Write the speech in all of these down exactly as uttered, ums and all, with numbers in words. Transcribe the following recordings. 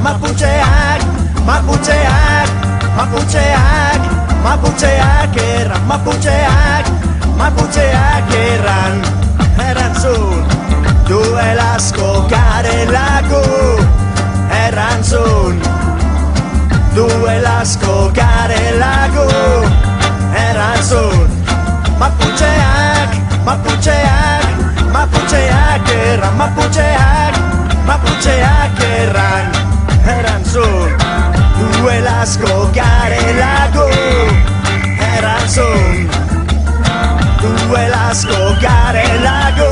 Maputxeak, maputxeak, maputxeak, maputxeak erran, maputxeak, maputxeak erran, erantzun, duel asko garelako, erantzun, duel asko garelako, erantzun, maputxeak, maputxeak, maputxeak erran, maputxeak, maputxeak erran, erantzun, duel asko garelako, erantzun, duel asko garelako,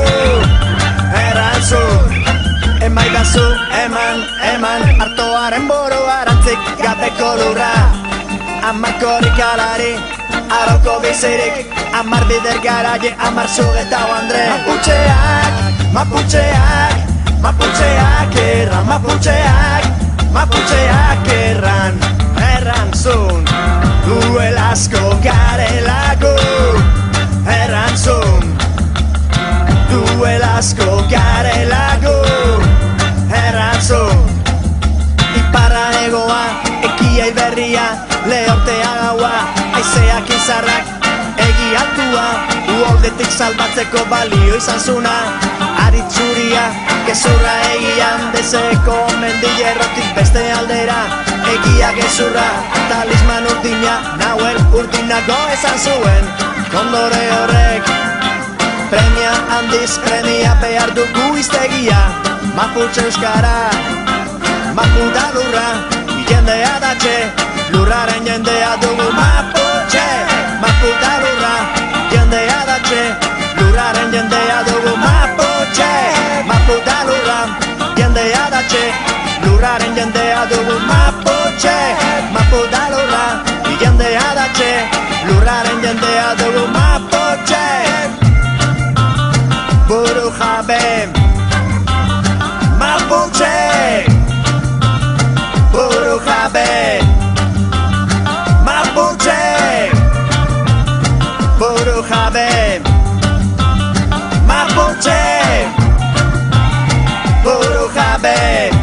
erantzun, emaidazu, eman, eman, artoaren boro arantzik gabeko lurra, amar korrikalari, arauko bizirik, amar bider garaie, amar zugeta Andre. Maputxeak, maputxeak, maputxeak erran, maputxeak, maputxeak erran, erantzun, duel asko garelako, erantzun, duel asko garelako, erantzun, iparra egoa, ekia iberria, lehortea gaua, aizeak izarrak, egi altua, uoldetik salbatzeko balio izan zuna, aritzuria, gezurra egian dezeko mendillerrotik beste aldera, egia gezurra, talisman urdina, nahuel urdinago esan zuen, kondore horrek, premia handiz premia behar dugu iztegia, maputxe euskara, maputa lurra, jendea datxe, lurraren jendea dugu maputxe, maputa lurra, jendea datxe, lurraren jendea dugu maputxe, maputa lurra, jendea datxe, lurraren jendea dugu maputxe, maputa lurra, jendea datxe, lurraren jendea dugu maputxe, buru jabe, maputxe, buru jabe, maputxe, buru jabe, maputxe, buru jabe.